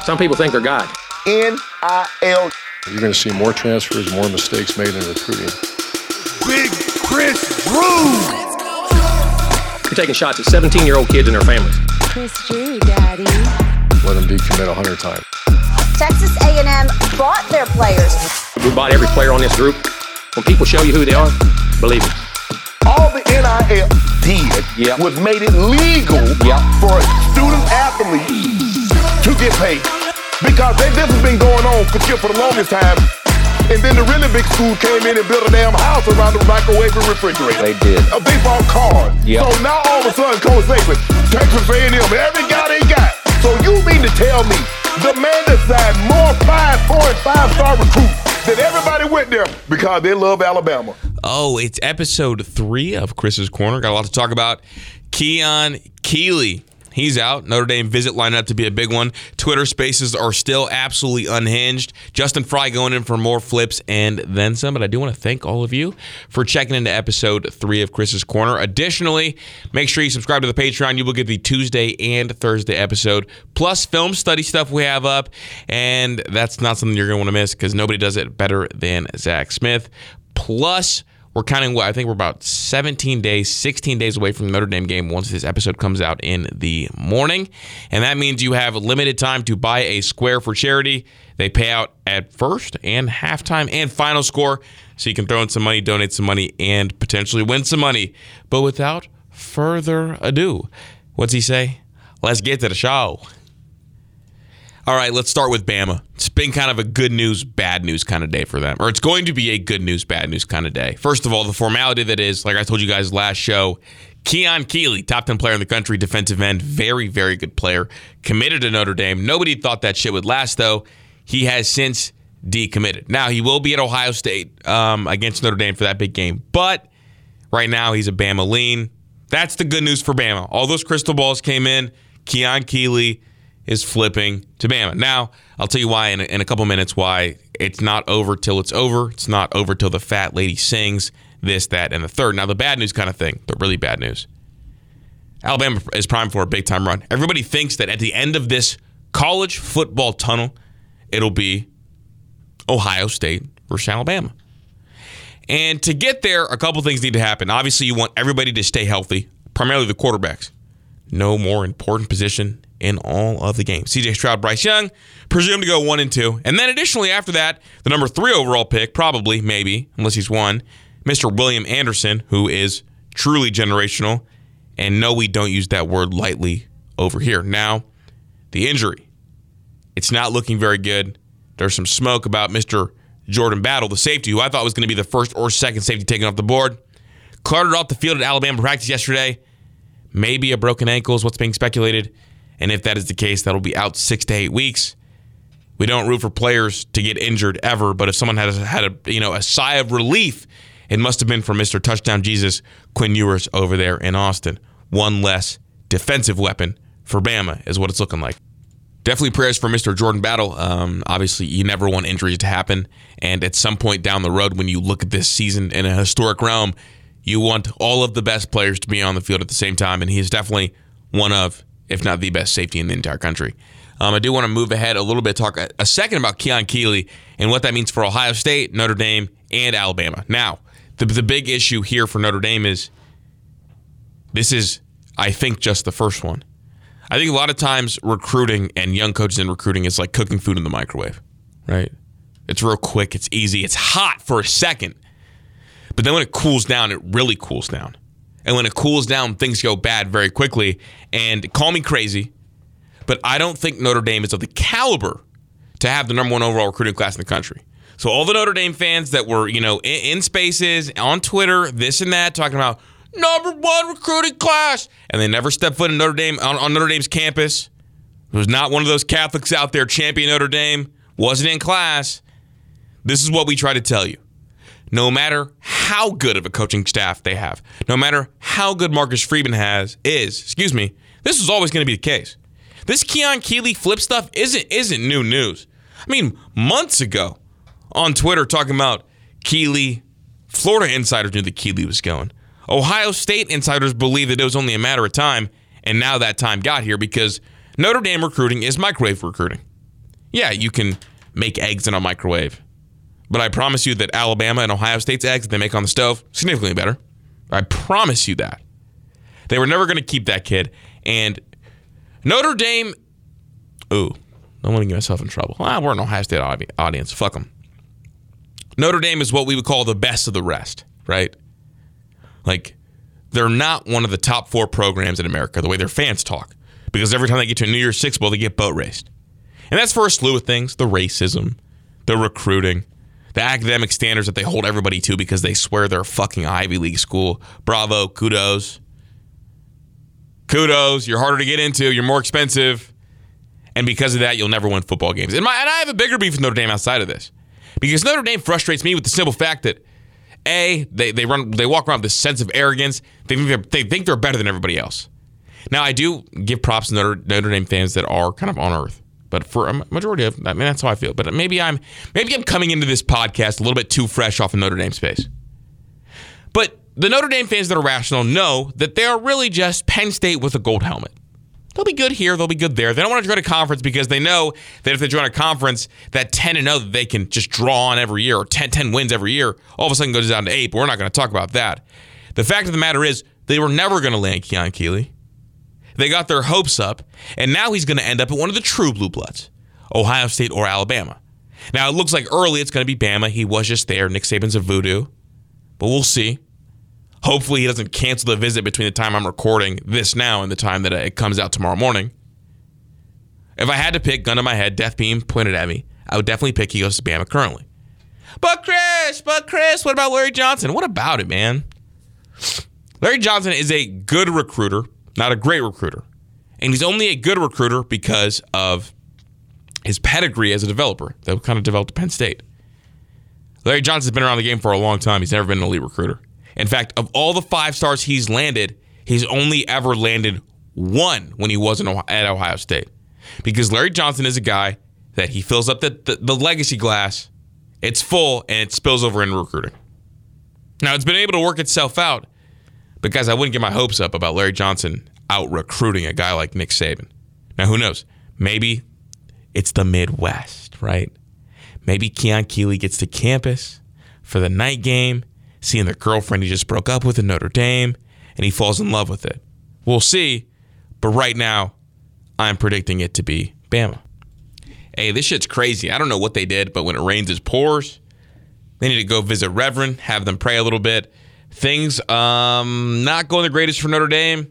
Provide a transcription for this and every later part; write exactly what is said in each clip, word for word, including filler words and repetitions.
Some people think they're God. N I L. You're going to see more transfers, more mistakes made in recruiting. Big Chris Drew. You're taking shots at seventeen-year-old kids and their families. Chris Drew, Daddy. Let them decommit a hundred times. Texas A and M bought their players. We bought every player on this group. When people show you who they are, believe it. All the N I L did Yep. was made it legal Yep. for a student athlete to get paid. Because they, this has been going on for, for the longest time. And then the really big school came in and built a damn house around the microwave and refrigerator. They did. Uh, they bought cars. Yep. So now all of a sudden, Coach Saban, Texas A and M, every guy they got. So you mean to tell me the man that signed more five, four, and five-star recruits that everybody went there because they love Alabama? Oh, it's episode three of Chris's Corner. Got a lot to talk about. Keon Keeley. He's out. Notre Dame visit lined up to be a big one. Twitter spaces are still absolutely unhinged. Justin Fry going in for more flips and then some. But I do want to thank all of you for checking into episode three of Chris's Corner. Additionally, make sure you subscribe to the Patreon. You will get the Tuesday and Thursday episode, plus film study stuff we have up. And that's not something you're going to want to miss because nobody does it better than Zach Smith. Plus, we're counting what I think we're about seventeen days, sixteen days away from the Notre Dame game once this episode comes out in the morning. And that means you have limited time to buy a square for charity. They pay out at first and halftime and final score. So you can throw in some money, donate some money, and potentially win some money. But without further ado, what's he say? Let's get to the show. All right, let's start with Bama. It's been kind of a good news, bad news kind of day for them. Or it's going to be a good news, bad news kind of day. First of all, the formality that is, like I told you guys last show, Keon Keeley, top ten player in the country, defensive end, very, very good player, committed to Notre Dame. Nobody thought that shit would last, though. He has since decommitted. Now, he will be at Ohio State um, against Notre Dame for that big game. But right now, he's a Bama lean. That's the good news for Bama. All those crystal balls came in. Keon Keeley is flipping to Bama. Now, I'll tell you why in a, in a couple minutes why it's not over till it's over. It's not over till the fat lady sings this, that, and the third. Now, the bad news kind of thing, the really bad news. Alabama is primed for a big-time run. Everybody thinks that at the end of this college football tunnel, it'll be Ohio State versus Alabama. And to get there, a couple things need to happen. Obviously, you want everybody to stay healthy, primarily the quarterbacks. No more important position in all of the games. C J Stroud, Bryce Young, presumed to go one and two. And then additionally after that, the number three overall pick, probably, maybe, unless he's one, Mister William Anderson, who is truly generational. And no, we don't use that word lightly over here. Now, the injury. It's not looking very good. There's some smoke about Mister Jordan Battle, the safety, who I thought was going to be the first or second safety taken off the board. Cluttered off the field at Alabama practice yesterday. Maybe a broken ankle is what's being speculated. And if that is the case, that'll be out six to eight weeks. We don't root for players to get injured ever, but if someone has had a you know a sigh of relief, it must have been from Mister Touchdown Jesus, Quinn Ewers over there in Austin. One less defensive weapon for Bama is what it's looking like. Definitely prayers for Mister Jordan Battle. Um, obviously, you never want injuries to happen. And at some point down the road, when you look at this season in a historic realm, you want all of the best players to be on the field at the same time. And he is definitely one of, if not the best safety in the entire country. Um, I do want to move ahead a little bit, talk a, a second about Keon Keeley and what that means for Ohio State, Notre Dame, and Alabama. Now, the, the big issue here for Notre Dame is this is, I think, just the first one. I think a lot of times recruiting and young coaches in recruiting is like cooking food in the microwave, right? It's real quick, it's easy, it's hot for a second. But then when it cools down, it really cools down. And when it cools down, things go bad very quickly. And call me crazy, but I don't think Notre Dame is of the caliber to have the number one overall recruiting class in the country. So all the Notre Dame fans that were, you know, in, in spaces, on Twitter, this and that, talking about number one recruiting class, and they never stepped foot in Notre Dame on, on Notre Dame's campus. There was not one of those Catholics out there championing Notre Dame. Wasn't in class. This is what we try to tell you. No matter how good of a coaching staff they have, no matter how good Marcus Freeman has, is, excuse me, this is always going to be the case. This Keon Keeley flip stuff isn't isn't new news. I mean, months ago on Twitter talking about Keeley, Florida insiders knew that Keeley was going. Ohio State insiders believed that it was only a matter of time, and now that time got here because Notre Dame recruiting is microwave recruiting. Yeah, you can make eggs in a microwave. But I promise you that Alabama and Ohio State's eggs that they make on the stove, significantly better. I promise you that. They were never going to keep that kid. And Notre Dame, ooh, I don't want to get myself in trouble. Well, we're an Ohio State audience. Fuck them. Notre Dame is what we would call the best of the rest, right? Like, they're not one of the top four programs in America, the way their fans talk. Because every time they get to a New Year's Six Bowl, they get boat raced. And that's for a slew of things. The racism, the recruiting, the academic standards that they hold everybody to because they swear they're a fucking Ivy League school. Bravo, kudos. Kudos, you're harder to get into, you're more expensive. And because of that, you'll never win football games. And, my, and I have a bigger beef with Notre Dame outside of this. Because Notre Dame frustrates me with the simple fact that, A, they they run they walk around with this sense of arrogance. They think they're, they think they're better than everybody else. Now, I do give props to Notre, Notre Dame fans that are kind of on earth. But for a majority of, I mean, that's how I feel. But maybe I'm maybe I'm coming into this podcast a little bit too fresh off of Notre Dame space. But the Notre Dame fans that are rational know that they are really just Penn State with a gold helmet. They'll be good here, they'll be good there. They don't want to join a conference because they know that if they join a conference, that ten and oh that they can just draw on every year, or ten, ten wins every year, all of a sudden goes down to eight. But we're not going to talk about that. The fact of the matter is, they were never going to land Keon Keeley. They got their hopes up, and now he's going to end up at one of the true blue bloods, Ohio State or Alabama. Now, it looks like early it's going to be Bama. He was just there. Nick Saban's a voodoo. But we'll see. Hopefully he doesn't cancel the visit between the time I'm recording this now and the time that it comes out tomorrow morning. If I had to pick, gun to my head, death beam pointed at me, I would definitely pick he goes to Bama currently. But Chris, but Chris, what about Larry Johnson? What about it, man? Larry Johnson is a good recruiter, not a great recruiter. And he's only a good recruiter because of his pedigree as a developer that kind of developed at Penn State. Larry Johnson's been around the game for a long time. He's never been an elite recruiter. In fact, of all the five stars he's landed, he's only ever landed one when he was in Ohio, at Ohio State. Because Larry Johnson is a guy that he fills up the, the, the legacy glass, it's full, and it spills over into recruiting. Now, it's been able to work itself out, but guys, I wouldn't get my hopes up about Larry Johnson out recruiting a guy like Nick Saban. Now, who knows? Maybe it's the Midwest, right? Maybe Keon Keeley gets to campus for the night game, seeing the girlfriend he just broke up with in Notre Dame, and he falls in love with it. We'll see, but right now, I'm predicting it to be Bama. Hey, this shit's crazy. I don't know what they did, but when it rains, it pours. They need to go visit Reverend, have them pray a little bit. Things um, not going the greatest for Notre Dame.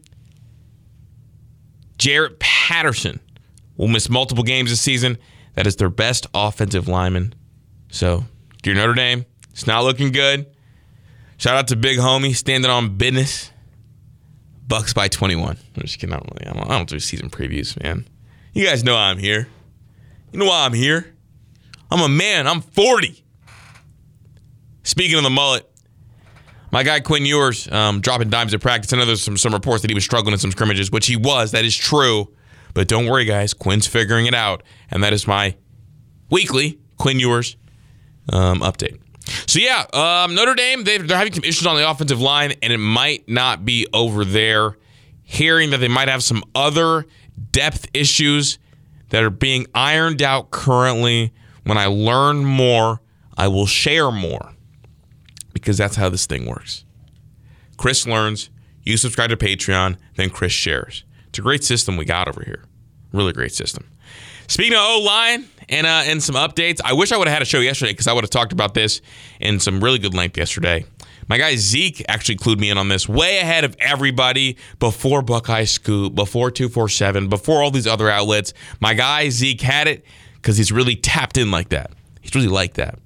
Jarrett Patterson will miss multiple games this season. That is their best offensive lineman. So, dear Notre Dame, it's not looking good. Shout out to Big Homie, standing on business. Bucks by twenty-one. I'm just kidding. I don't really. I don't, I don't do season previews, man. You guys know I'm here. You know why I'm here. I'm a man. I'm forty. Speaking of the mullet, my guy Quinn Ewers um, dropping dimes at practice. I know there's some, some reports that he was struggling in some scrimmages, which he was. That is true. But don't worry, guys. Quinn's figuring it out. And that is my weekly Quinn Ewers um, update. So, yeah, um, Notre Dame, they're, they're having some issues on the offensive line, and it might not be over there. Hearing that they might have some other depth issues that are being ironed out currently. When I learn more, I will share more, because that's how this thing works. Chris learns, you subscribe to Patreon, then Chris shares. It's a great system we got over here. Really great system. Speaking of O-line and uh, and some updates, I wish I would have had a show yesterday because I would have talked about this in some really good length yesterday. My guy Zeke actually clued me in on this way ahead of everybody, before Buckeye Scoop, before two forty-seven, before all these other outlets. My guy Zeke had it because he's really tapped in like that. He's really like that.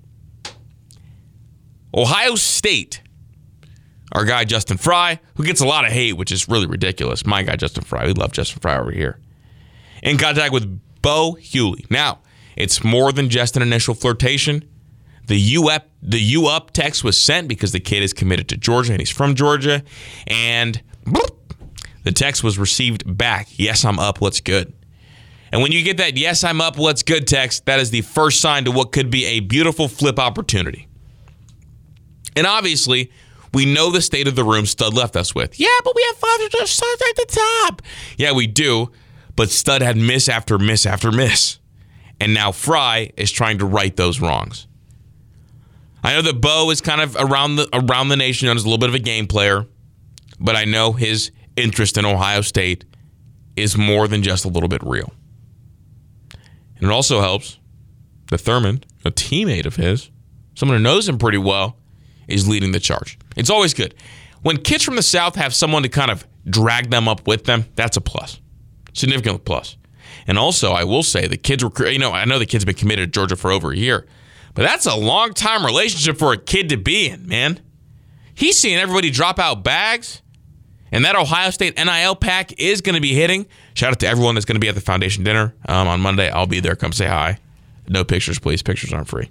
Ohio State, our guy Justin Fry, who gets a lot of hate, which is really ridiculous. My guy Justin Fry, we love Justin Fry over here. In contact with Bo Hughley. Now, it's more than just an initial flirtation. The U up, the U up text was sent because the kid is committed to Georgia and he's from Georgia. And boop, the text was received back. Yes, I'm up. What's good? And when you get that yes, I'm up, what's good text, that is the first sign to what could be a beautiful flip opportunity. And obviously, we know the state of the room Stud left us with. Yeah, but we have five stars at the top. Yeah, we do. But Stud had miss after miss after miss. And now Fry is trying to right those wrongs. I know that Bo is kind of around the around the nation known as a little bit of a game player, but I know his interest in Ohio State is more than just a little bit real. And it also helps that Thurman, a teammate of his, someone who knows him pretty well, is leading the charge. It's always good. When kids from the South have someone to kind of drag them up with them, that's a plus. Significant plus. And also, I will say, the kids were, you know, I know the kid's been committed to Georgia for over a year, but that's a long-time relationship for a kid to be in, man. He's seeing everybody drop out bags, and that Ohio State N I L pack is going to be hitting. Shout out to everyone that's going to be at the foundation dinner um, on Monday. I'll be there. Come say hi. No pictures, please. Pictures aren't free.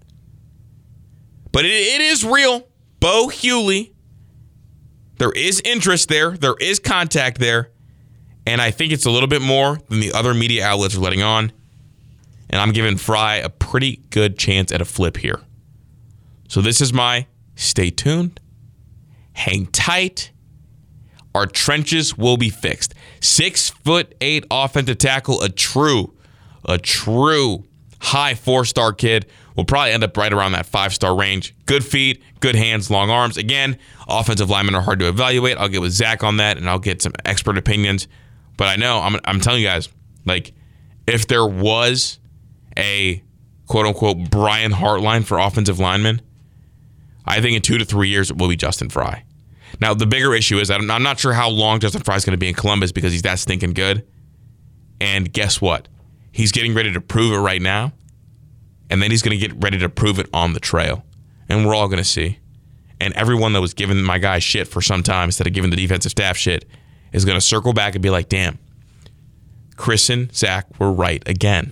But it, it is real. Bo Hughley. There is interest there. There is contact there. And I think it's a little bit more than the other media outlets are letting on. And I'm giving Fry a pretty good chance at a flip here. So this is my stay tuned, hang tight. Our trenches will be fixed. Six foot eight offensive tackle, a true, a true high four-star kid will probably end up right around that five-star range. Good feet, good hands, long arms. Again, offensive linemen are hard to evaluate. I'll get with Zach on that, and I'll get some expert opinions. But I know, I'm, I'm telling you guys, like, if there was a quote-unquote Brian Hartline for offensive linemen, I think in two to three years it will be Justin Fry. Now, the bigger issue is that I'm, I'm not sure how long Justin Fry is going to be in Columbus because he's that stinking good. And guess what? He's getting ready to prove it right now, and then he's going to get ready to prove it on the trail. And we're all going to see. And everyone that was giving my guy shit for some time instead of giving the defensive staff shit is going to circle back and be like, damn, Chris and Zach were right again.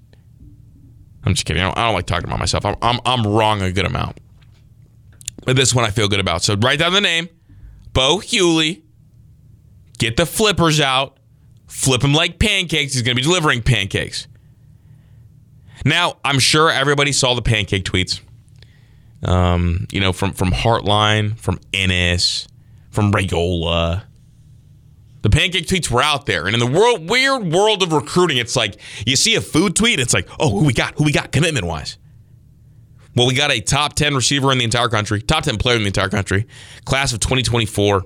I'm just kidding. I don't, I don't like talking about myself. I'm, I'm, I'm wrong a good amount. But this one I feel good about. So write down the name, Bo Hughley. Get the flippers out. Flip him like pancakes. He's going to be delivering pancakes. Now, I'm sure everybody saw the pancake tweets. Um, you know, from, from Heartline, from Ennis, from Rayola. The pancake tweets were out there. And in the world, weird world of recruiting, it's like you see a food tweet, it's like, oh, who we got? Who we got commitment-wise? Well, we got a top ten receiver in the entire country, top ten player in the entire country, class of twenty twenty-four.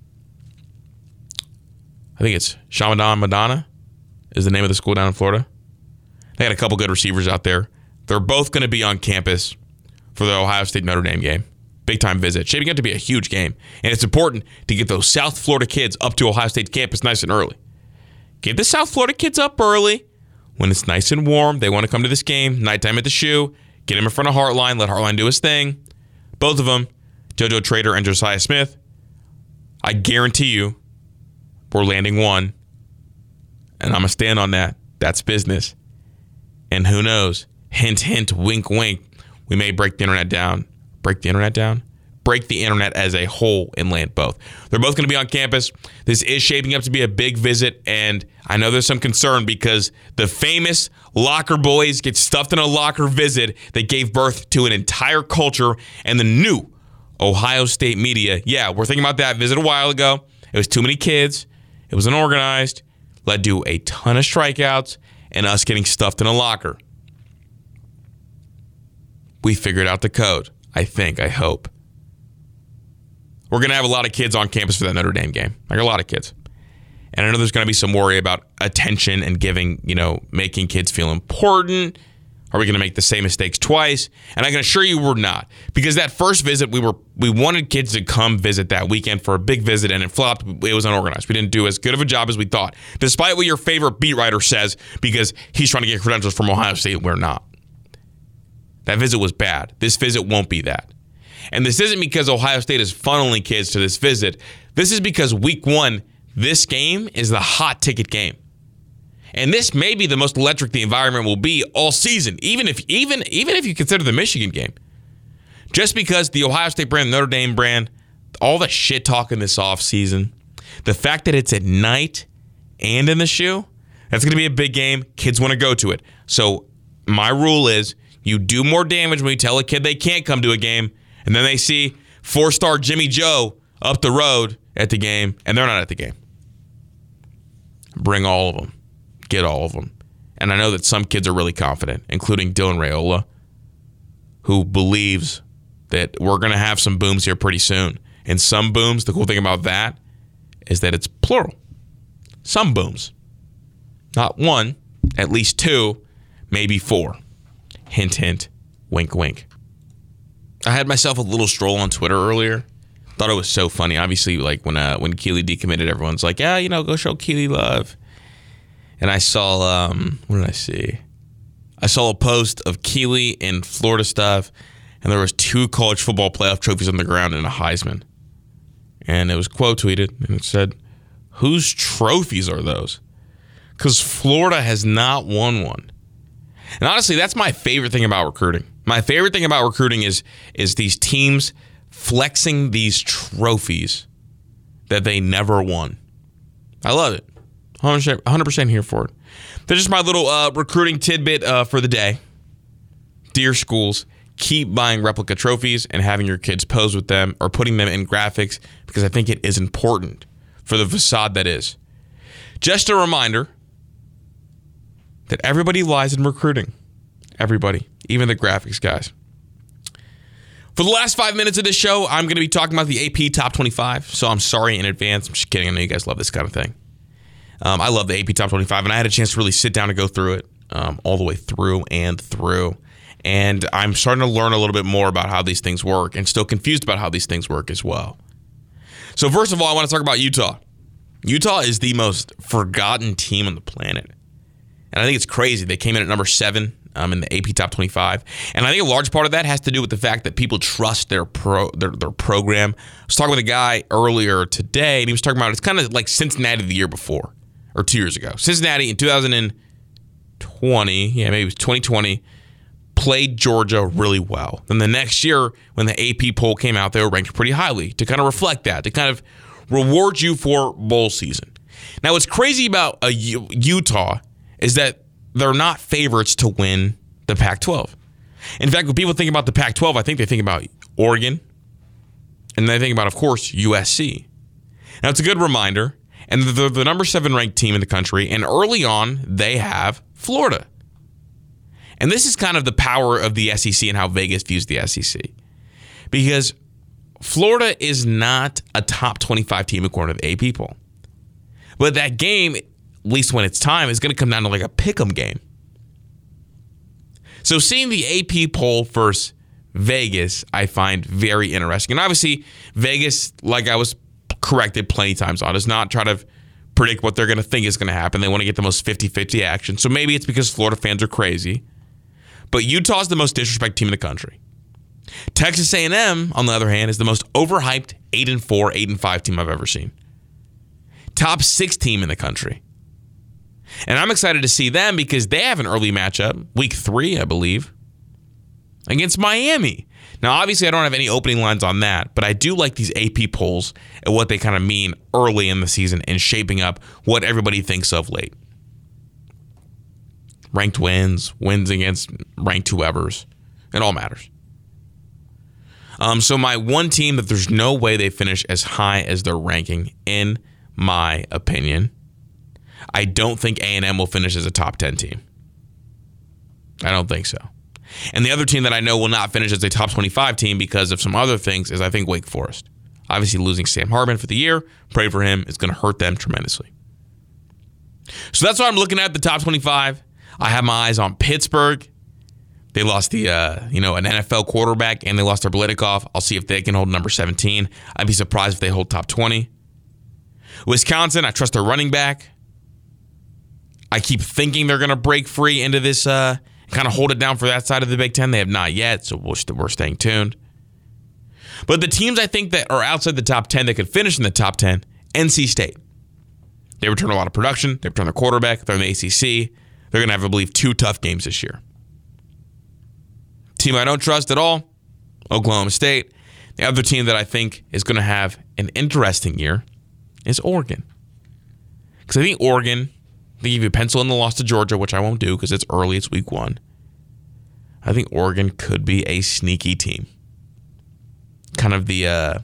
I think it's Shamadan Madonna is the name of the school down in Florida. They had a couple good receivers out there. They're both going to be on campus for the Ohio State Notre Dame game. Big time visit. Shaping up to be a huge game. And it's important to get those South Florida kids up to Ohio State campus nice and early. Get the South Florida kids up early. When it's nice and warm, they want to come to this game. Nighttime at the shoe. Get him in front of Heartline. Let Heartline do his thing. Both of them, JoJo Trader and Josiah Smith. I guarantee you, we're landing one. And I'm going to stand on that. That's business. And who knows? Hint, hint, wink, wink. We may break the internet down. Break the internet down? Break the internet as a whole and land both. They're both going to be on campus. This is shaping up to be a big visit, and I know there's some concern because the famous locker boys get stuffed in a locker visit that gave birth to an entire culture and the new Ohio State media. Yeah, we're thinking about that visit a while ago. It was too many kids. It was unorganized. Led to a ton of strikeouts and us getting stuffed in a locker. We figured out the code. I think, I hope. We're going to have a lot of kids on campus for that Notre Dame game. Like a lot of kids. And I know there's going to be some worry about attention and giving, you know, making kids feel important. Are we going to make the same mistakes twice? And I can assure you we're not. Because that first visit, we were we wanted kids to come visit that weekend for a big visit, and it flopped. It was unorganized. We didn't do as good of a job as we thought. Despite what your favorite beat writer says, because he's trying to get credentials from Ohio State, we're not. That visit was bad. This visit won't be that. And this isn't because Ohio State is funneling kids to this visit. This is because week one, this game is the hot ticket game. And this may be the most electric the environment will be all season, even if even even if you consider the Michigan game. Just because the Ohio State brand, Notre Dame brand, all the shit talking this offseason, the fact that it's at night and in the shoe, that's going to be a big game. Kids want to go to it. So my rule is, you do more damage when you tell a kid they can't come to a game, and then they see four-star Jimmy Joe up the road at the game, and they're not at the game. Bring all of them. Get all of them. And I know that some kids are really confident, including Dylan Raiola, who believes that we're going to have some booms here pretty soon. And some booms, the cool thing about that is that it's plural. Some booms. Not one, at least two, maybe four. Hint, hint, wink, wink. I had myself a little stroll on Twitter earlier. Thought it was so funny. Obviously, like when uh, when Keely decommitted, everyone's like, yeah, you know, go show Keely love. And I saw, um, what did I see? I saw a post of Keely in Florida stuff, and there was two college football playoff trophies on the ground and a Heisman. And it was quote tweeted, and it said, whose trophies are those? Because Florida has not won one. And honestly, that's my favorite thing about recruiting. My favorite thing about recruiting is, is these teams flexing these trophies that they never won. I love it. one hundred percent here for it. That's just my little uh, recruiting tidbit uh, for the day. Dear schools, keep buying replica trophies and having your kids pose with them or putting them in graphics because I think it is important for the facade that is. Just a reminder that everybody lies in recruiting. Everybody, even the graphics guys. For the last five minutes of this show, I'm going to be talking about the A P Top twenty-five, so I'm sorry in advance. I'm just kidding. I know you guys love this kind of thing. Um, I love the A P Top twenty-five, and I had a chance to really sit down and go through it um, all the way through and through. And I'm starting to learn a little bit more about how these things work and still confused about how these things work as well. So first of all, I want to talk about Utah. Utah is the most forgotten team on the planet. And I think it's crazy. They came in at number seven um, in the A P Top twenty-five. And I think a large part of that has to do with the fact that people trust their pro their, their program. I was talking with a guy earlier today, and he was talking about it's kind of like Cincinnati the year before, or two years ago. Cincinnati in two thousand twenty, yeah, maybe it was twenty twenty, played Georgia really well. Then the next year, when the A P poll came out, they were ranked pretty highly to kind of reflect that, to kind of reward you for bowl season. Now, what's crazy about a U- Utah is that they're not favorites to win the Pac twelve. In fact, when people think about the Pac twelve, I think they think about Oregon, and they think about, of course, U S C. Now, it's a good reminder, and they're the number seven ranked team in the country, and early on, they have Florida. And this is kind of the power of the S E C and how Vegas views the S E C. Because Florida is not a top twenty-five team according to the A P poll. But that game, at least when it's time, is going to come down to like a pick'em game. So seeing the A P poll versus Vegas, I find very interesting. And obviously, Vegas, like I was corrected plenty of times on, does not try to predict what they're going to think is going to happen. They want to get the most fifty-fifty action. So maybe it's because Florida fans are crazy. But Utah's the most disrespected team in the country. Texas A and M, on the other hand, is the most overhyped eight and four, eight and five team I've ever seen. Top six team in the country. And I'm excited to see them because they have an early matchup, week three, I believe, against Miami. Now, obviously, I don't have any opening lines on that, but I do like these A P polls and what they kind of mean early in the season and shaping up what everybody thinks of late. Ranked wins, wins against ranked whoever's. It all matters. Um, so my one team that there's no way they finish as high as their ranking, in my opinion, I don't think A and M will finish as a top ten team. I don't think so. And the other team that I know will not finish as a top twenty-five team because of some other things is I think Wake Forest. Obviously losing Sam Hartman for the year, pray for him, is going to hurt them tremendously. So that's why I'm looking at the top twenty-five. I have my eyes on Pittsburgh. They lost the, uh, you know, an N F L quarterback, and they lost their Blitikoff. I'll see if they can hold number seventeen. I'd be surprised if they hold top twenty. Wisconsin, I trust their running back. I keep thinking they're going to break free into this, uh, kind of hold it down for that side of the Big Ten. They have not yet, so we're, st- we're staying tuned. But the teams I think that are outside the top ten that could finish in the top ten, N C State. They return a lot of production. They return their quarterback. They're in the A C C. They're going to have, I believe, two tough games this year. Team I don't trust at all, Oklahoma State. The other team that I think is going to have an interesting year is Oregon. Because I think Oregon, they give you a pencil in the loss to Georgia, which I won't do because it's early, it's week one. I think Oregon could be a sneaky team. Kind of the uh,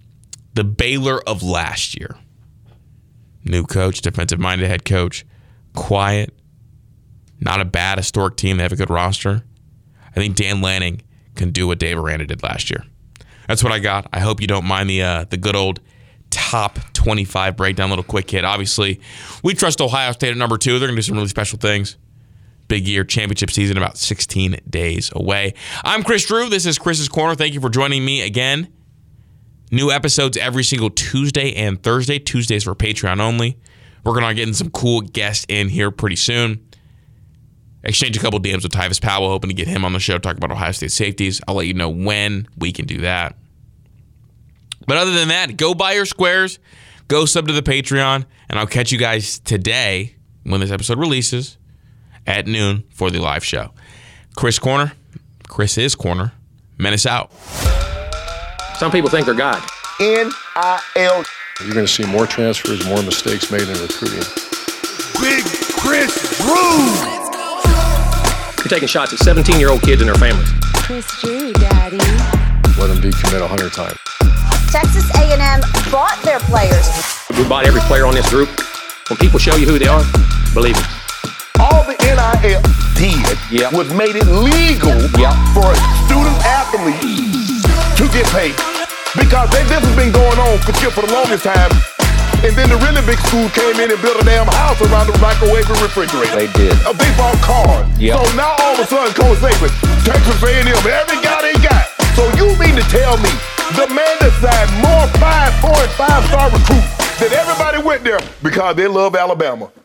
the Baylor of last year. New coach, defensive-minded head coach, quiet, not a bad historic team. They have a good roster. I think Dan Lanning can do what Dave Aranda did last year. That's what I got. I hope you don't mind the uh, the good old top twenty-five breakdown, little quick hit. Obviously, we trust Ohio State at number two. They're going to do some really special things. Big year, championship season, about sixteen days away. I'm Chris Drew. This is Chris's Corner. Thank you for joining me again. New episodes every single Tuesday and Thursday. Tuesdays for Patreon only. Working on getting some cool guests in here pretty soon. Exchange a couple D Ms with Tyvis Powell, hoping to get him on the show, talk about Ohio State safeties. I'll let you know when we can do that. But other than that, go buy your squares, go sub to the Patreon, and I'll catch you guys today when this episode releases at noon for the live show. Chris Corner, Chris is Corner. Menace out. Some people think they're God. N I L. You're going to see more transfers, more mistakes made in recruiting. Big Chris Drew. You're taking shots at seventeen-year-old kids and their families. Chris Drew, Daddy. Let them decommit a hundred times. Texas A and M bought their players. We bought every player on this group. When people show you who they are, believe it. All the N I L did Yep. was made it legal Yep. for a student athlete to get paid. Because they, this has been going on for, for the longest time. And then the really big school came in and built a damn house around the microwave and refrigerator. They did. A big ball cars. Yep. So now all of a sudden, Coach Saban, Texas A and M, every guy they got. So you mean to tell me the man that signed more five, four, and five-star recruits than everybody went there because they love Alabama?